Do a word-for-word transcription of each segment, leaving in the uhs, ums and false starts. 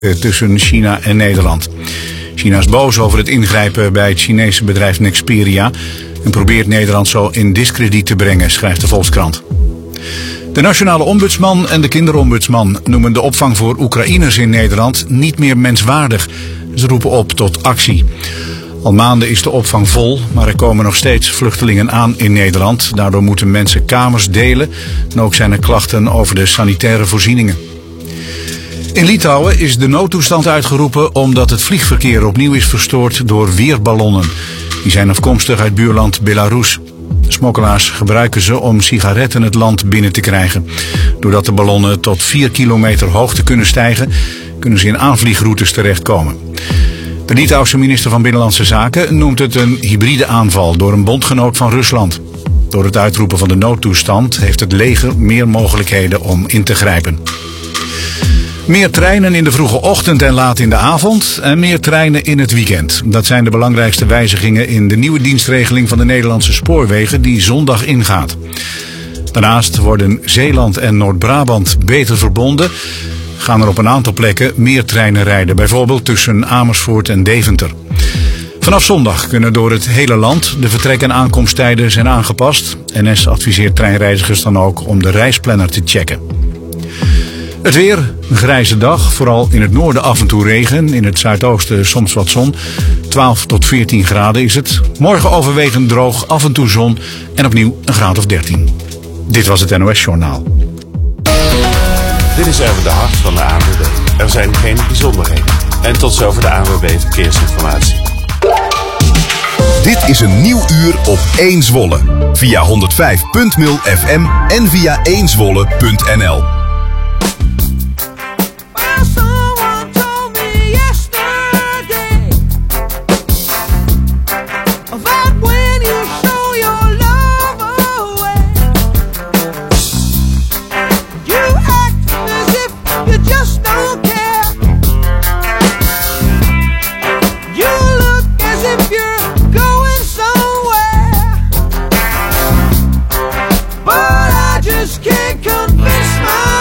tussen China en Nederland. China is boos over het ingrijpen bij het Chinese bedrijf Nexperia en probeert Nederland zo in diskrediet te brengen, schrijft de Volkskrant. De nationale ombudsman en de kinderombudsman noemen de opvang voor Oekraïners in Nederland niet meer menswaardig. Ze roepen op tot actie. Al maanden is de opvang vol, maar er komen nog steeds vluchtelingen aan in Nederland. Daardoor moeten mensen kamers delen en ook zijn er klachten over de sanitaire voorzieningen. In Litouwen is de noodtoestand uitgeroepen omdat het vliegverkeer opnieuw is verstoord door weerballonnen. Die zijn afkomstig uit buurland Belarus. Smokkelaars gebruiken ze om sigaretten het land binnen te krijgen. Doordat de ballonnen tot vier kilometer hoogte kunnen stijgen, kunnen ze in aanvliegroutes terechtkomen. De Litouwse minister van Binnenlandse Zaken noemt het een hybride aanval door een bondgenoot van Rusland. Door het uitroepen van de noodtoestand heeft het leger meer mogelijkheden om in te grijpen. Meer treinen in de vroege ochtend en laat in de avond en meer treinen in het weekend. Dat zijn de belangrijkste wijzigingen in de nieuwe dienstregeling van de Nederlandse spoorwegen die zondag ingaat. Daarnaast worden Zeeland en Noord-Brabant beter verbonden. Gaan er op een aantal plekken meer treinen rijden, bijvoorbeeld tussen Amersfoort en Deventer. Vanaf zondag kunnen door het hele land de vertrek- en aankomsttijden zijn aangepast. N S adviseert treinreizigers dan ook om de reisplanner te checken. Het weer, een grijze dag, vooral in het noorden af en toe regen, in het zuidoosten soms wat zon. twaalf tot veertien graden is het. Morgen overwegend droog, af en toe zon en opnieuw een graad of dertien. Dit was het N O S Journaal. Dit is Erwin de Hart van de A N W B. Er zijn geen bijzonderheden. En tot zover de A N W B Verkeersinformatie. Dit is een nieuw uur op één Zwolle. Via honderdvijf punt nul F M en via één zwolle punt n l. Can't convince my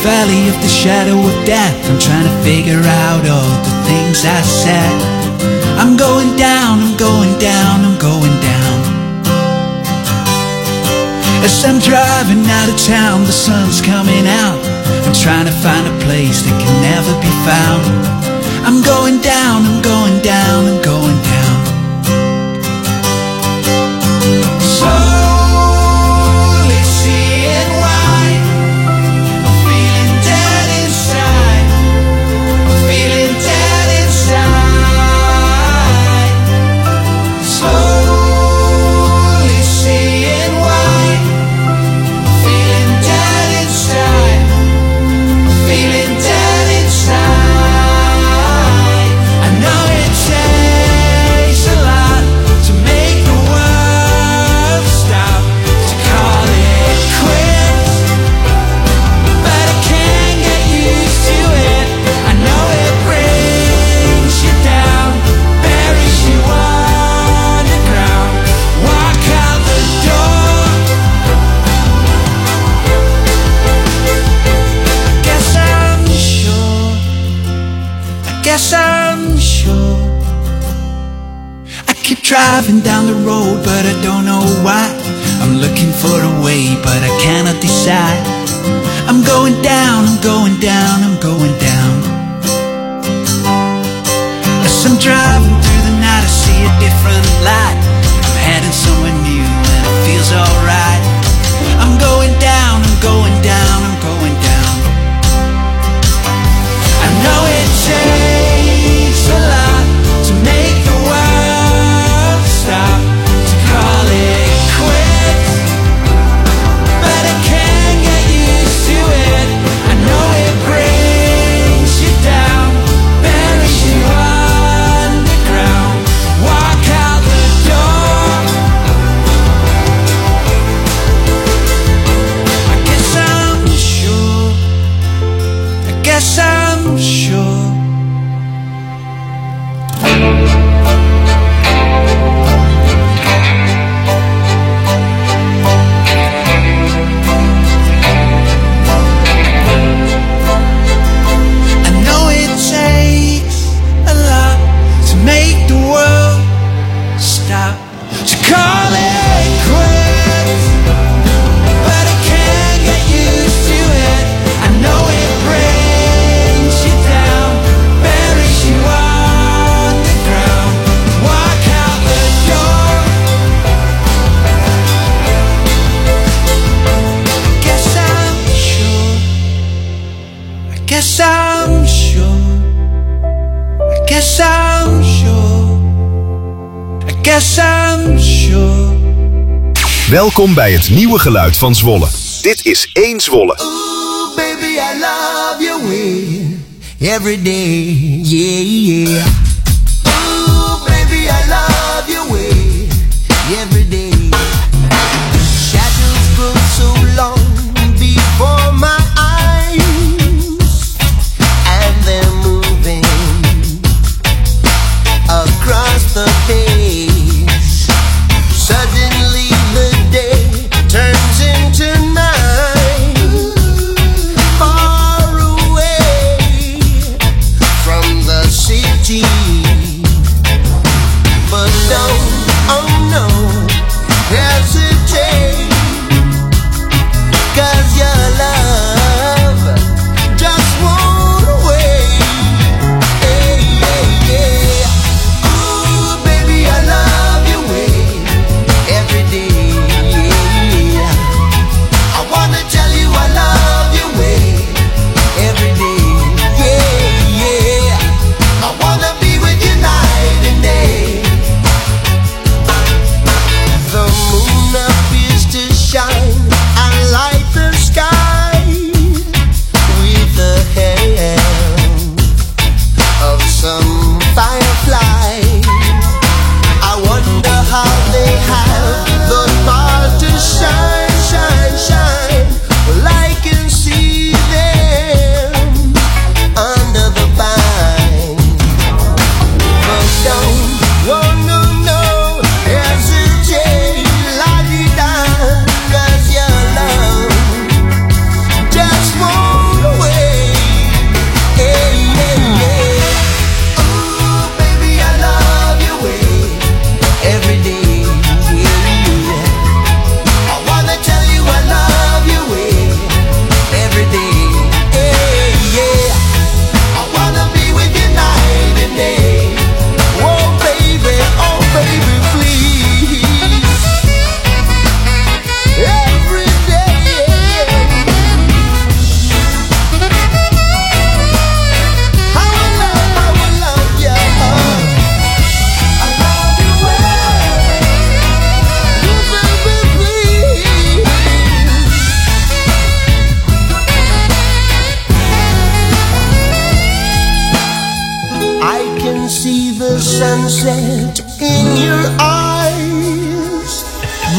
valley of the shadow of death. I'm trying to figure out all the things I said. I'm going down, I'm going down, I'm going down. As I'm driving out of town, the sun's coming out. I'm trying to find a place that can never be found. I'm going down, I'm going down, I'm going down. Slowly seeing why I'm feeling dead inside. I'm feeling dead inside. Slowly seeing why I'm feeling dead inside. I'm feeling dead inside. I know it takes a lot to make the world stop, to call it quits, but I can't get used to it. I know it brings you down, buries you underground. Walk out the door. Guess I'm sure, I guess I'm sure. I keep driving down the road, but I don't know why. I'm looking for a way, but I cannot decide. I'm going down, I'm going down, I'm going down. As I'm driving through the night, I see a different light. I'm heading somewhere new and it feels alright. I'm going down, I'm going down, I'm going down. I know it takes a lot to make the world stop, to call it quits, but I can't get used to it. I know it brings you down, buries you underground. Walk out the door. I guess I'm sure, I guess I'm sure. I know it takes a lot to make the world stop, to call it quits, but I can't get used to it. I know it brings you down, buries you underground. Walk out the door. I guess I'm sure, I guess I'm sure, I guess I'm sure, I guess I'm sure. Welkom bij het nieuwe geluid van Zwolle. Dit is één Zwolle. Ooh, baby, I love your way every day, yeah, yeah. Ooh, baby, I love your way every day. Shadows grow so long before my eyes, and they're moving across the page. Suddenly the day turns into night, far away from the city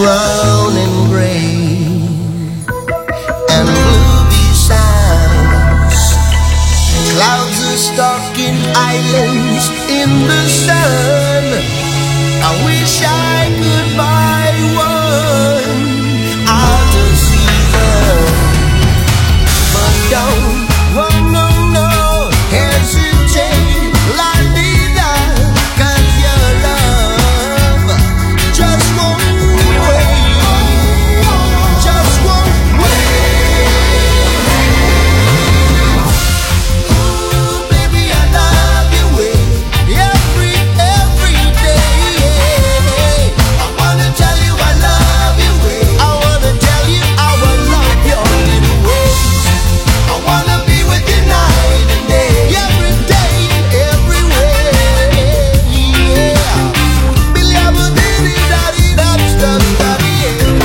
brown and gray and blue besides. Clouds are stalking islands in the sun. I wish I could buy one out of season, but don't, oh no, no, hesitate, la di da, 'cause your love just won't wait, just won't wait. Ooh, baby, I love you way every, every day. I wanna tell you I love you way. I wanna tell you I will love your little ways. I wanna be with you night and day, every day, every way. Yeah. Billy, I'm a diddy, daddy, daddy, daddy, daddy, yeah.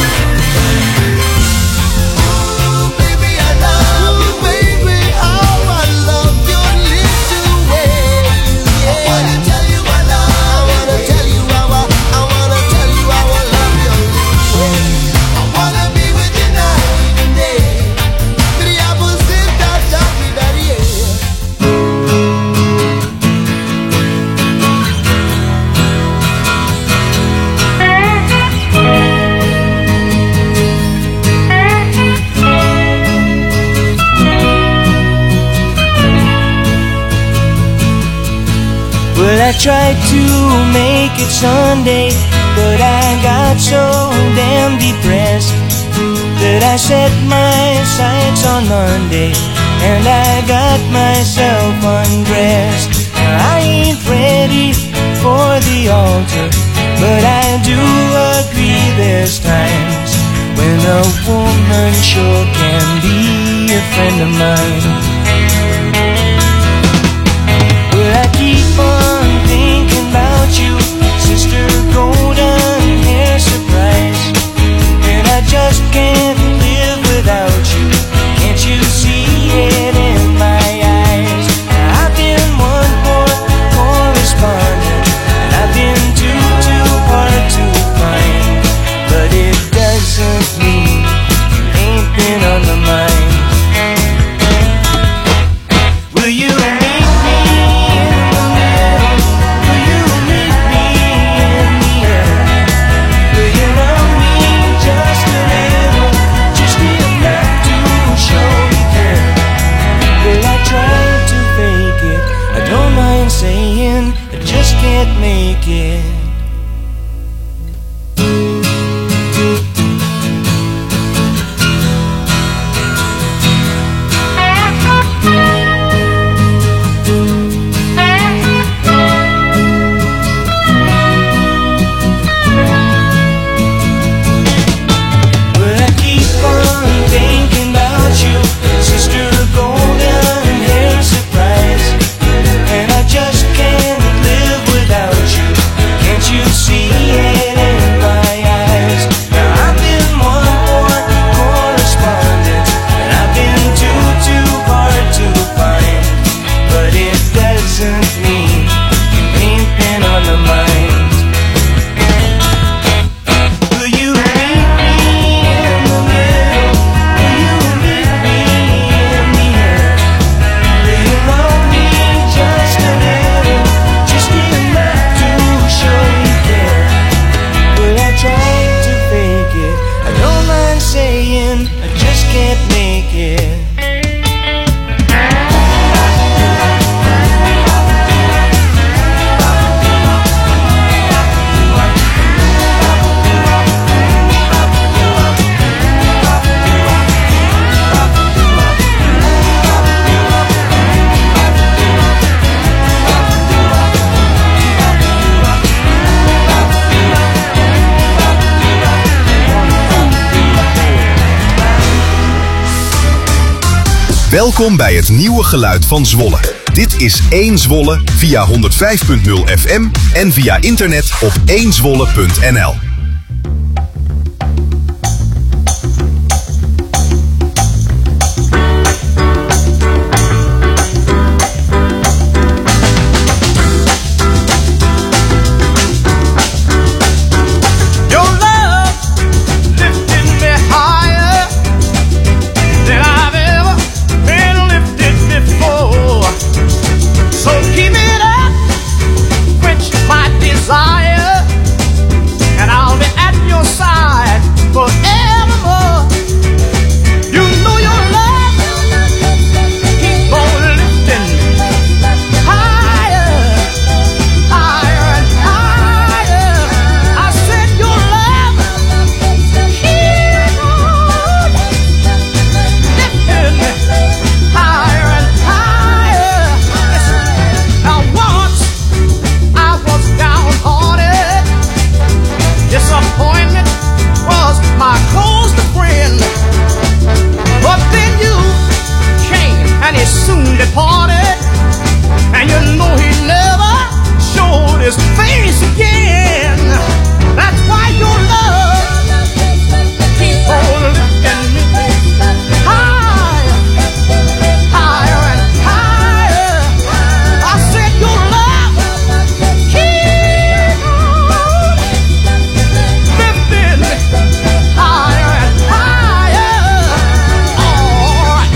Ooh, baby, I love you, baby. How I love your little ways. Yeah. I wanna tell you I love. I wanna tell you how I. I wanna tell you how I love your little ways. I wanna be with you night and day. Billy, I'm a sit down, daddy, daddy, yeah. Well, I tried to make it Sunday, but I got so damn depressed that I set my sights on Monday and I got myself undressed. I ain't ready for the altar, but I do agree there's times when a woman sure can be a friend of mine. Well, I keep on thinking about you, sister golden hair surprise, and I just can't live without you. Can't you see it in my eyes? I've been one poor correspondent, and I've been too, too hard to find, but it doesn't mean you ain't been on my mind. Will you meet me in the middle? Will you meet me in the air? Will you love me just a little, just enough to show you care? Well, I tried to fake it, I don't mind saying I just can't make it. Well, I keep on thinking about you, sister golden hair surprise, and I just can't live without you. Can't you see it in my eyes? Now I've been one poor correspondent, and I've been too, too hard to find, but it doesn't mean you ain't been on the mind. Will you meet me in the middle? Will you meet me in the air? Will you love me just a little, just enough to show you care? Well, I tried to fake it, I don't mind saying I just can't make it. Welkom bij het nieuwe geluid van Zwolle. Dit is één Zwolle via honderdvijf punt nul F M en via internet op één zwolle punt n l. Your love his face again. That's why your love keeps on lifting me higher, higher and higher. I said your love keeps on lifting me higher and higher. All right.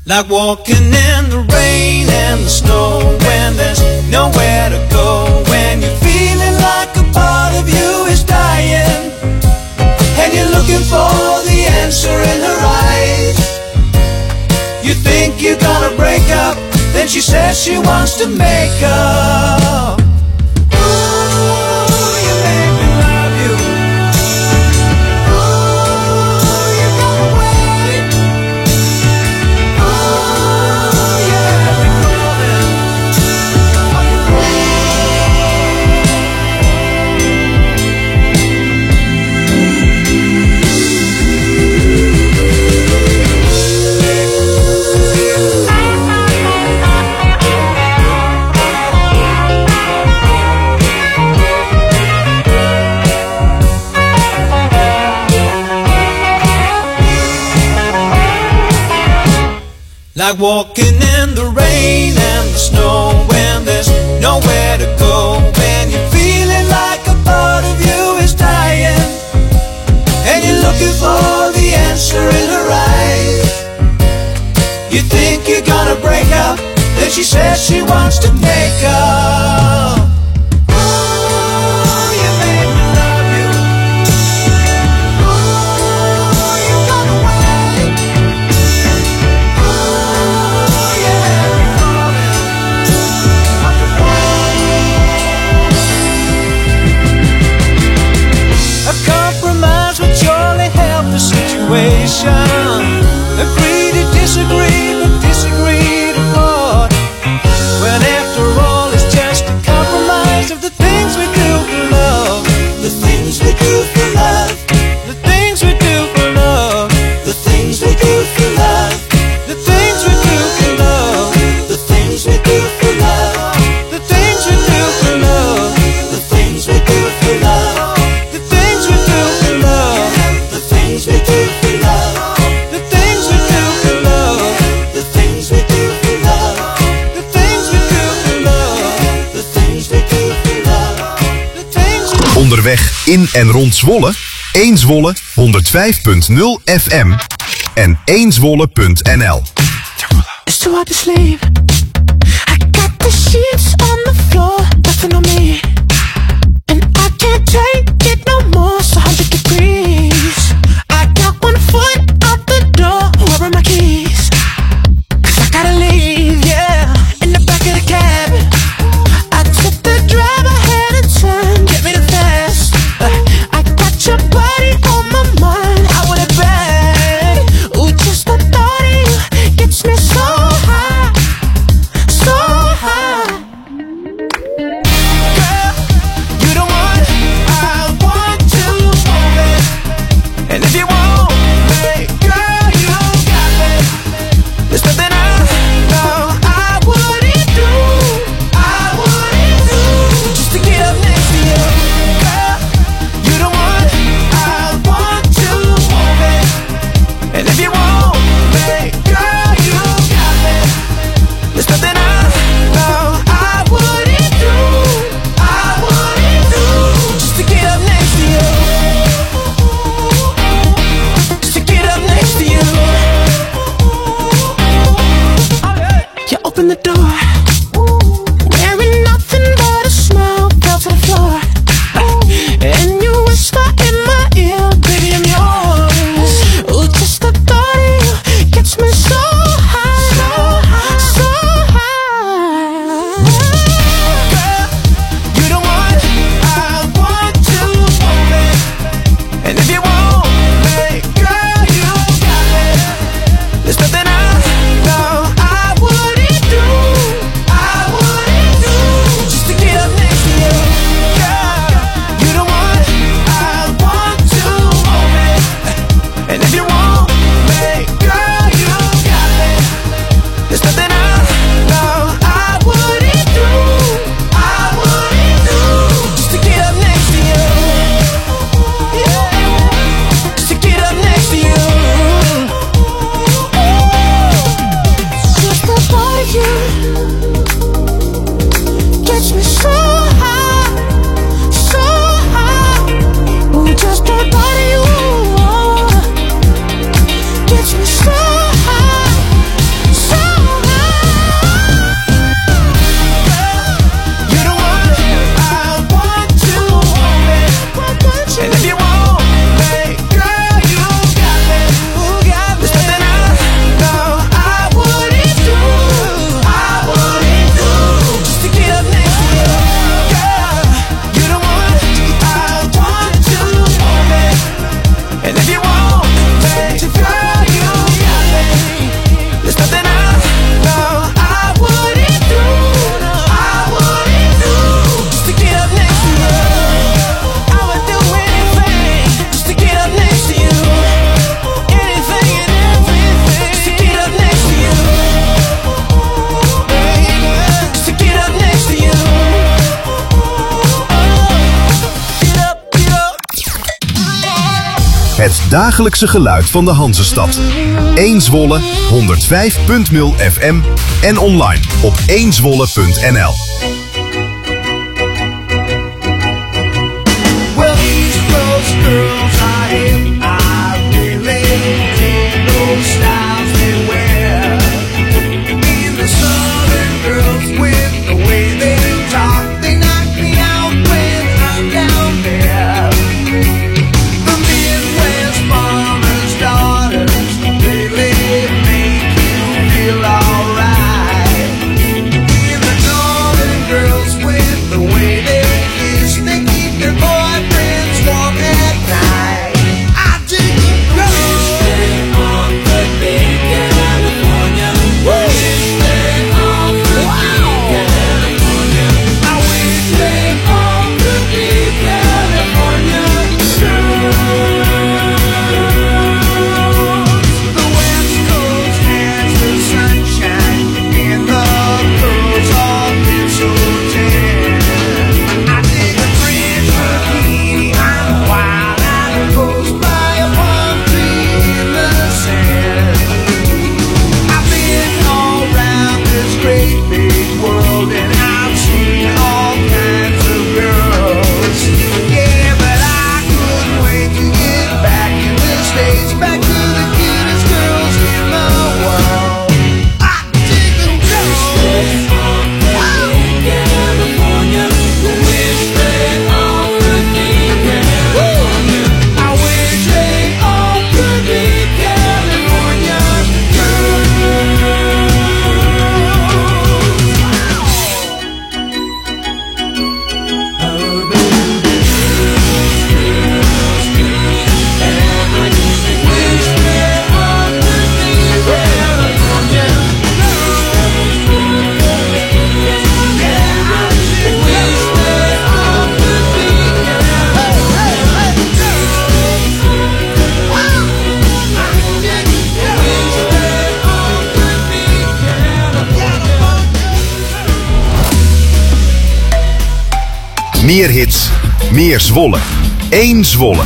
Like walking in the rain and the snow when there's nowhere to go. When you're feeling like a part of you is dying and you're looking for the answer in her eyes. You think you're gonna break up, then she says she wants to make up. Ooh, you make me love you. Ooh, you got away. Ooh, you have me calling. Like walking in the rain and the snow when there's nowhere to go. When you're feeling like a part of you is dying and you're looking for the answer in her eyes. You think you're gonna break up, then she says she wants to make up. Ooh, you made me love you. Ooh, you got away. A compromise would surely help the situation. Agree to disagree, but disagree to part. When after all it's just a compromise of the things we do for love. The things we do for love. The things we do for love. The things we do for love. The things we do for love. The things we do for love. The things we do for love. The things we do for love. The things we do for love. The things we do for love. The things we do for love. The things we do for love. The things we do for love. The things we do for love. The things we do. Onderweg in en rond Zwolle, één Zwolle honderd vijf punt nul F M en één zwolle punt n l. It's too hard to sleep. I got the sheets on the floor, nothing on me. And I can't take it no more, it's a hundred degrees. I got one foot out the door, where are my keys? Cause I gotta leave, yeah, in the back of the cab. I took the drive, I had a turn, get me the fast. Uh, I got your body on my mind, I want it bad. Ooh, just the thought of you gets me so high, so high. Het dagelijkse geluid van de Hanzestad. één Zwolle, honderdvijf punt nul F M en online op één zwolle punt n l. Well, these close girls are hip. I really dig those styles they wear. And the southern girls with the way they talk, they knock me out when I'm down there. The Midwest farmers' daughters really make you feel alright. And the northern girls with the way they kiss, they keep their boyfriends warm at night. I dig the girls. Stay on the big California. Wish they all could be California. I wish they all could be California girls. The West Coast has the sunshine and the girls all feel so tan. I dig a French bikini, I'm wild and goes by a palm tree in the sand. I've been all around this great big world and I've seen all kinds of girls. Yeah, but I couldn't wait to get back in the States, back to the cutest girls in the world. I dig them girls. California, wish they all could be California. I wish they all could be California Meer hits, meer Zwolle. één Zwolle.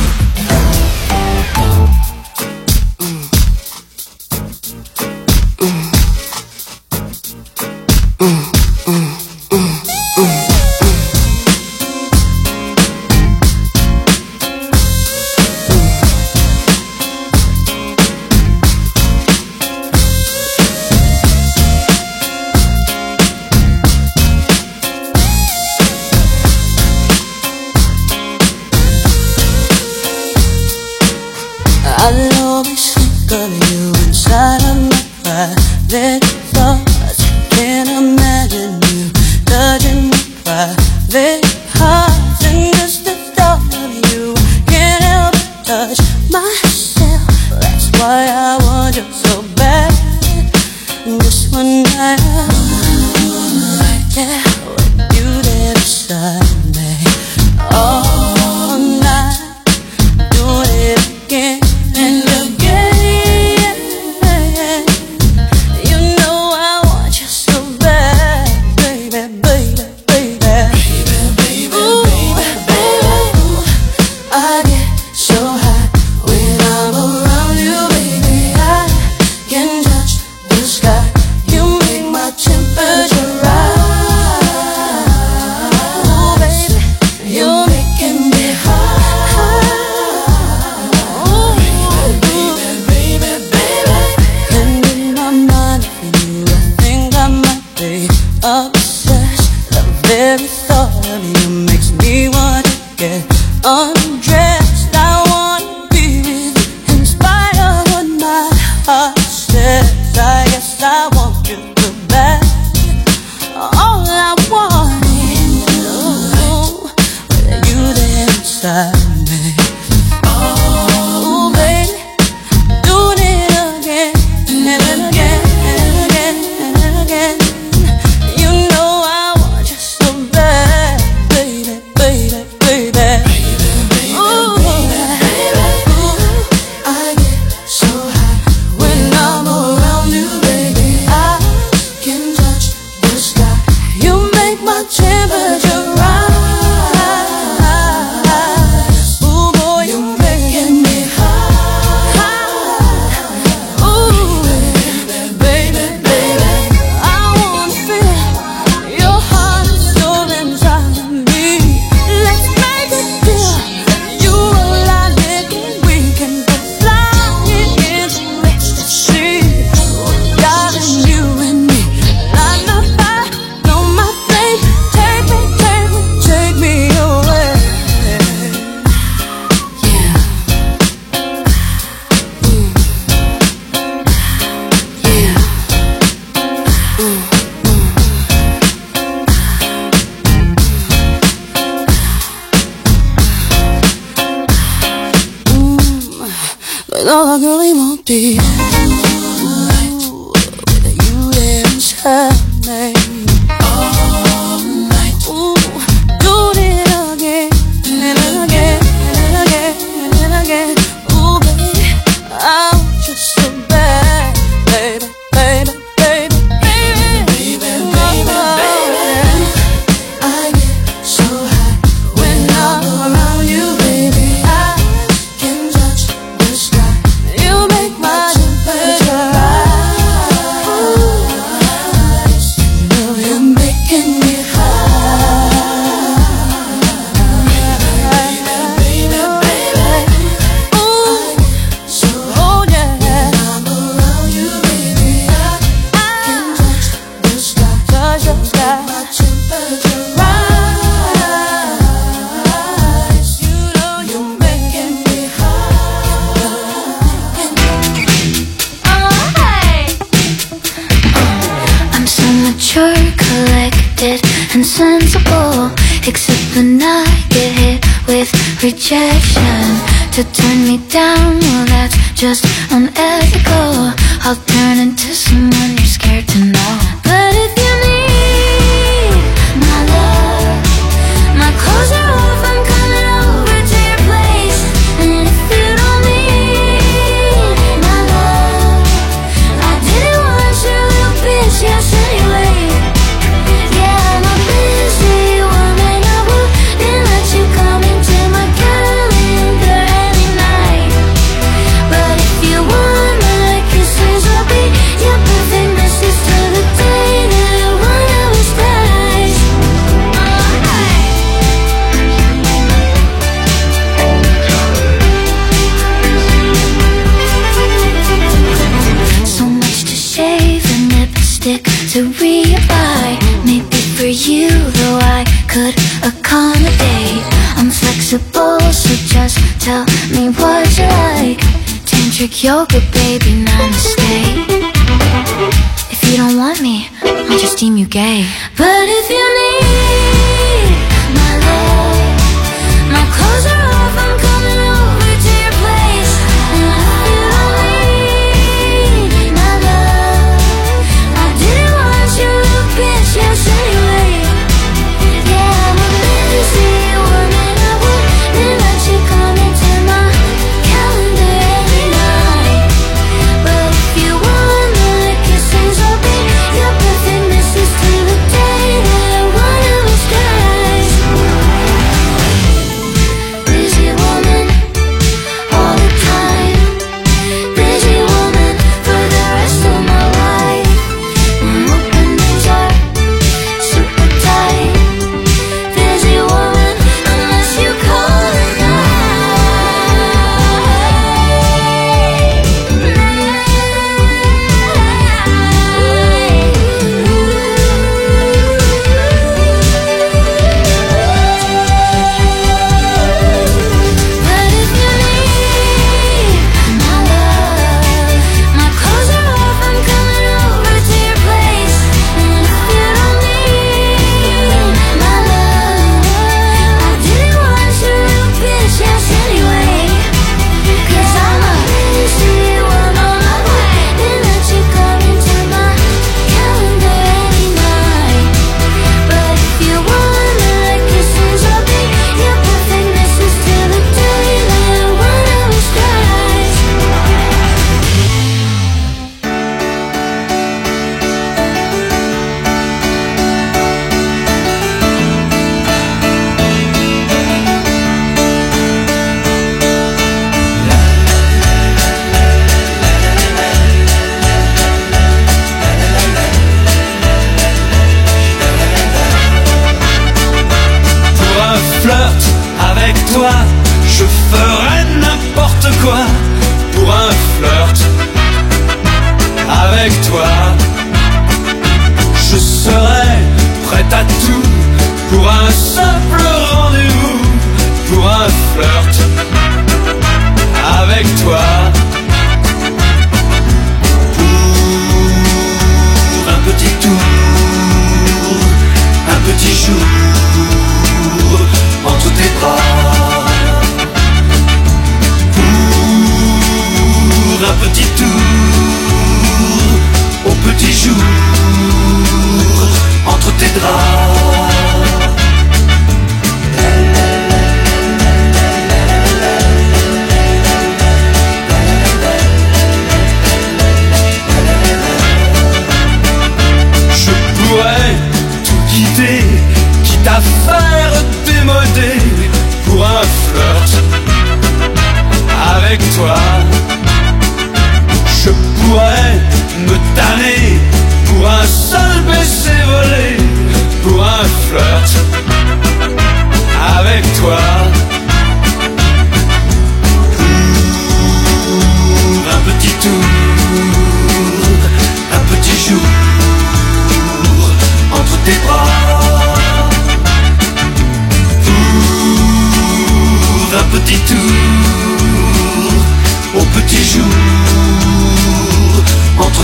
I'll always think of you inside of my private thoughts. Can't imagine you touching my private heart. And just the thought of you, can't help but touch myself. That's why I want you so bad. Just one night, yeah, with you there beside me. All night, doing it again and again. You know I want you so bad, baby, baby, baby. Ooh, baby, I get so high when I'm around you, baby. I can touch the sky. You make my temperature rise. empty. Ooh, with you there inside me. All night. Ooh, do it again and again and again and again. Ooh, baby, I want you so bad, baby, baby, baby, baby, baby, baby, baby. I get so high when I'm around you, baby. I can touch the sky. You make my temperature rise. You know you're making me high. Baby, baby, baby. Ooh, so oh yeah. When I'm around you, baby, I can touch the sky. Touch the sky. My temperature rise. You know you're making me high. Oh, hey. I'm so mature, collected, and sensible. Except when I get hit with rejection. To turn me down, well that's just unethical. I'll turn into someone you're scared to know. But if you need my love, my clothes are off, I'm coming over to your place. And if you don't need my love, I didn't want your little bitch, yes anyway. Yeah, I'm a busy woman, I wouldn't let you come into my calendar any night. But if you want my kisses, I'll be your perfect missus till the day that one of us dies. So much to shave and lipstick to reapply. Maybe for you, though I could accommodate. I'm flexible, so just tell me what you like. Tantric yoga, baby, namaste. If you don't want me, I'll just deem you gay. But if you need my love, my clothes are off, I'm coming over to your place. And if you don't need my love, I didn't want your little bitch, yes anyway. Yeah, I'm a busy woman, I wouldn't let you come into my calendar every night. But if you want my kisses, I'll be your perfect missus till the day that one of us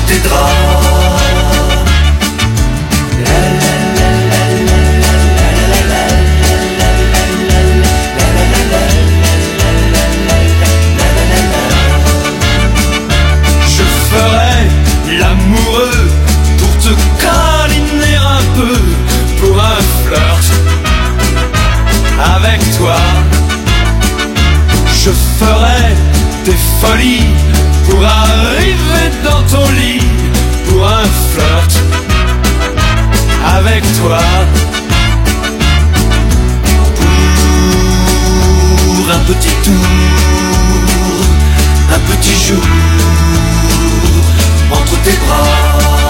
tes draps. Je ferai l'amoureux pour te câliner un peu, pour un flirt avec toi. Je ferai tes folies pour arriver dans ton lit, pour un flirt avec toi. Pour un petit tour, un petit jour entre tes bras.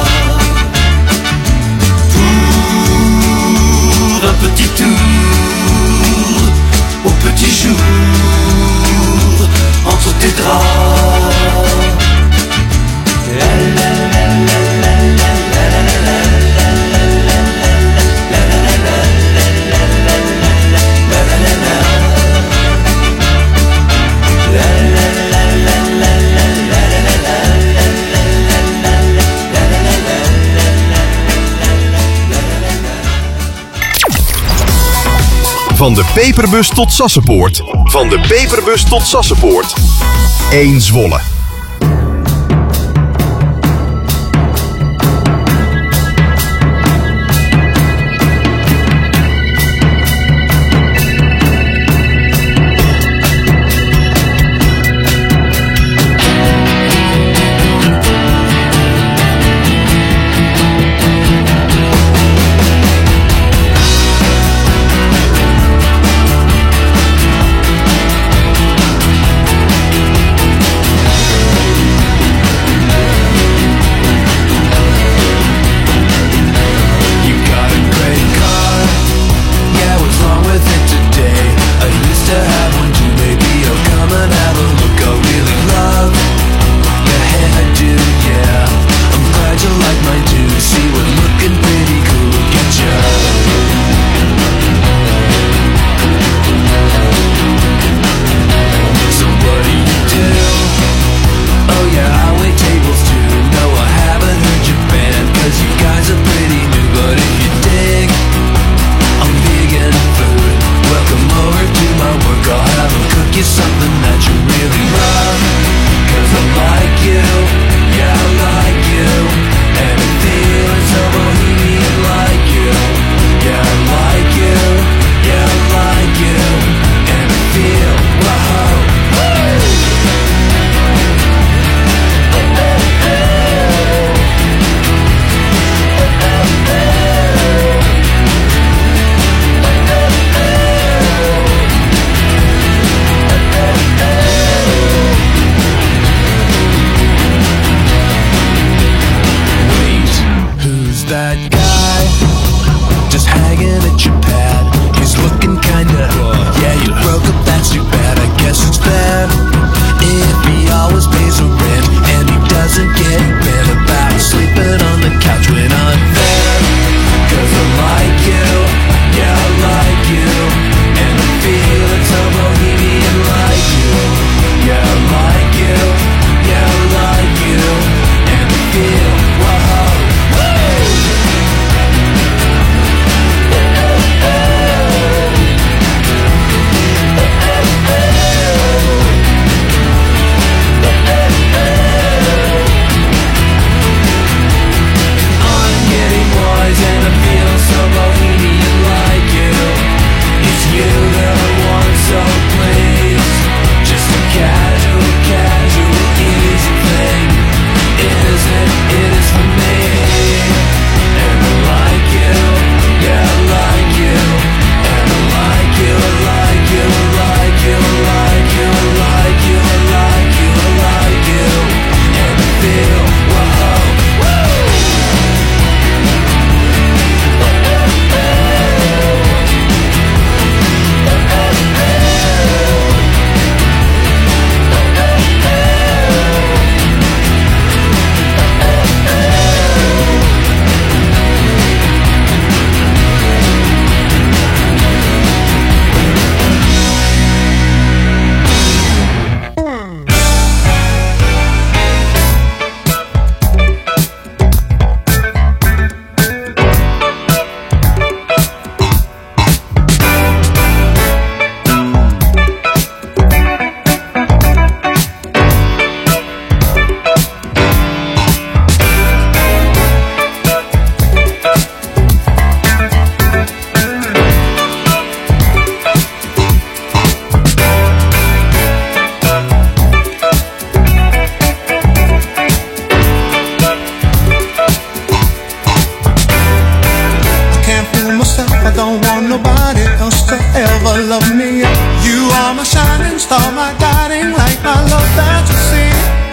Pour un petit tour, au petit jour entre tes draps. Van de Peperbus tot Sassenpoort. Van de Peperbus tot Sassenpoort. één Zwolle.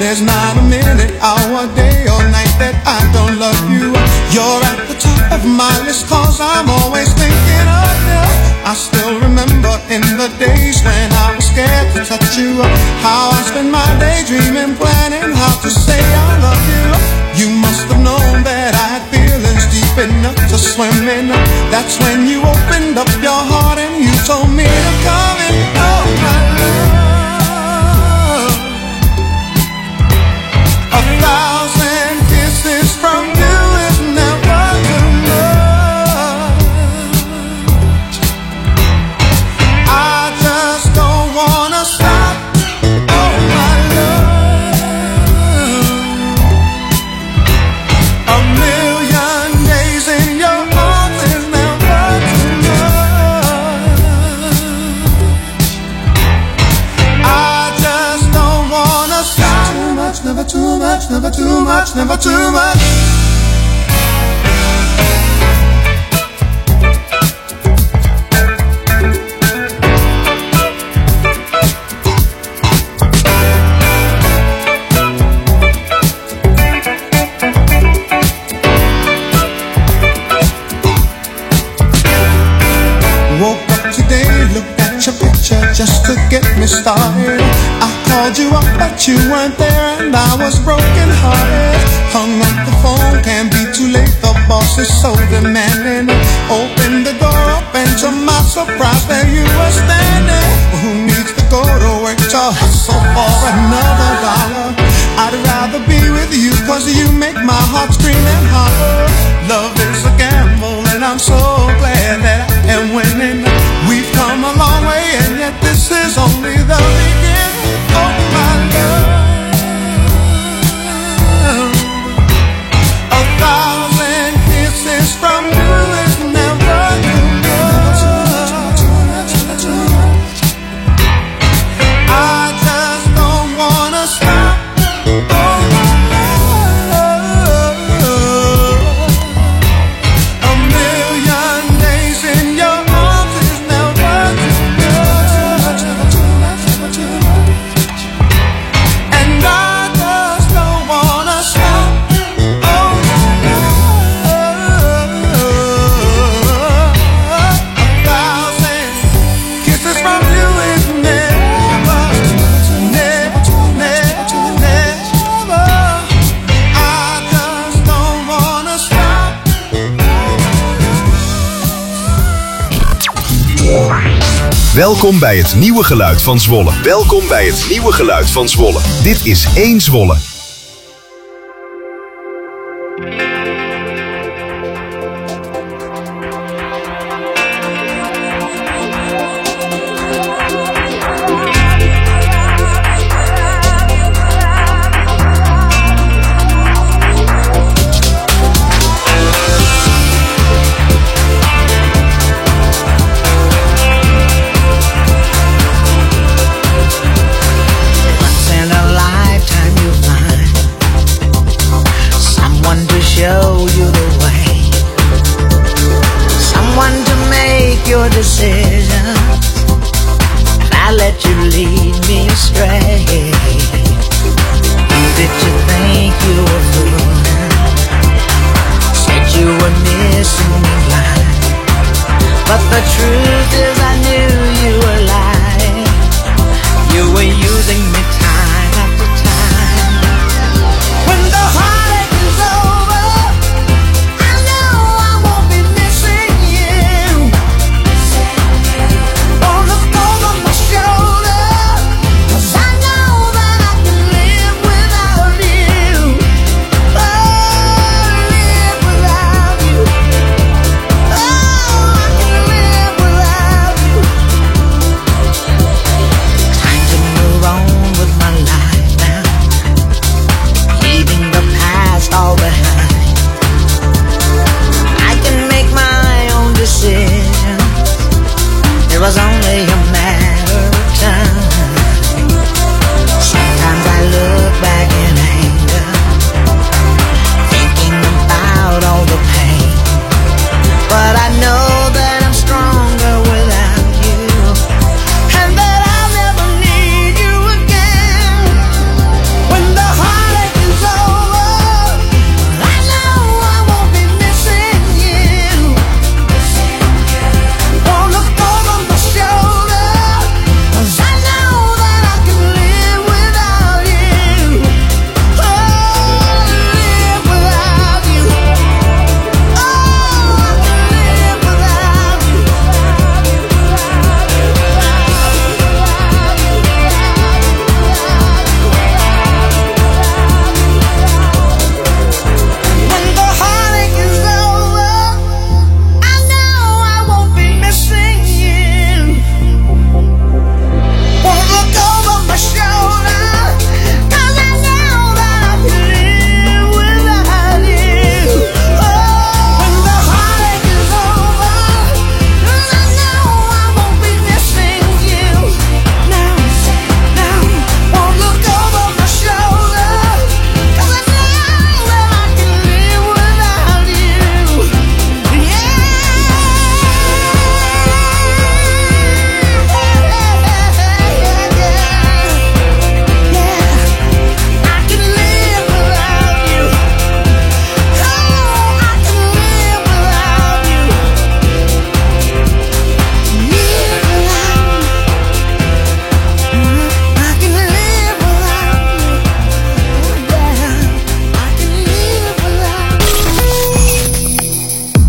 There's not a minute, hour, day or night that I don't love you. You're at the top of my list, cause I'm always thinking of you. I still remember in the days when I was scared to touch you, how I spent my day dreaming, planning how to say I love you. You must have known that I had feelings deep enough to swim in. That's when you opened up your heart and you told me to come in. Oh my love, a thousand kisses from you is never too much. I just don't wanna stop. Oh my love, a million days in your arms is never too much. I just don't wanna stop. Too much, never too much, never too much, never too much. Woke up today, looked at your picture just to get me started. I called you up but you weren't there and I was broken hearted. Hung up the phone, can't be too late, the boss is so demanding. Opened the door up and to my surprise there you were standing. Who needs to go to work to hustle for another dollar? I'd rather be with you cause you make my heart scream and holler. Love is a gamble and I'm so glad that I am winning. We've come a long way and yet this is only the beginning. Oh my love, a thousand kisses from you is never too much. I just don't wanna stop. Oh my love, a million days in your arms is never too much. And I just don't wanna stop. Oh my love, a thousand kisses from you is never, never, never, never. I just don't wanna stop. Welkom bij het nieuwe geluid van Zwolle. Welkom bij het nieuwe geluid van Zwolle. Dit is één Zwolle. Once in a lifetime you find someone to show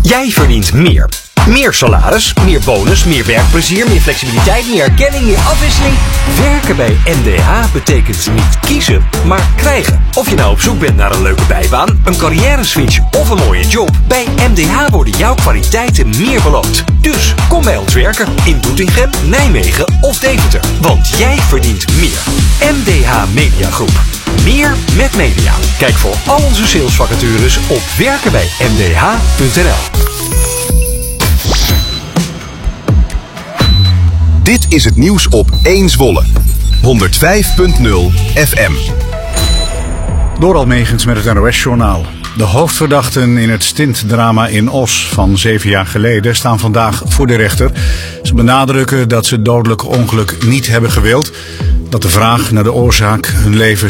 Jij verdient meer. Meer salaris, meer bonus, meer werkplezier, meer flexibiliteit, meer erkenning, meer afwisseling. Werken bij M D H betekent niet kiezen, maar krijgen. Of je nou op zoek bent naar een leuke bijbaan, een carrière-switch of een mooie job. Bij M D H worden jouw kwaliteiten meer beloond. Dus kom bij ons werken in Doetinchem, Nijmegen of Deventer. Want jij verdient meer. M D H Media Groep. Meer met media. Kijk voor al onze salesvacatures op werken bij m d h punt n l. Dit is het nieuws op één Zwolle. honderdvijf punt nul F M. Door Almegens met het N O S-journaal. De hoofdverdachten in het stintdrama in Os van zeven jaar geleden staan vandaag voor de rechter. Ze benadrukken dat ze het dodelijke ongeluk niet hebben gewild. Dat de vraag naar de oorzaak hun leven